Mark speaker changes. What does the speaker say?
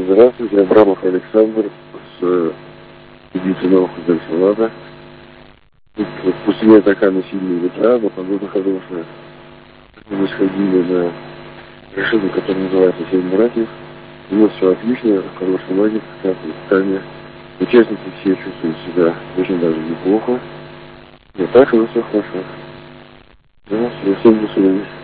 Speaker 1: Здравствуйте, Абрамов Александр с Единицы Новых Хозяйства. Тут пустыня такая на сильные ветра, но погода хорошая. Мы сходили на вершину, которая называется Семь братьев. У нас все отлично, хороший лагерь, прекрасное питание. Участники все чувствуют себя очень даже неплохо. Но так у нас все хорошо. Да, всем до свидания.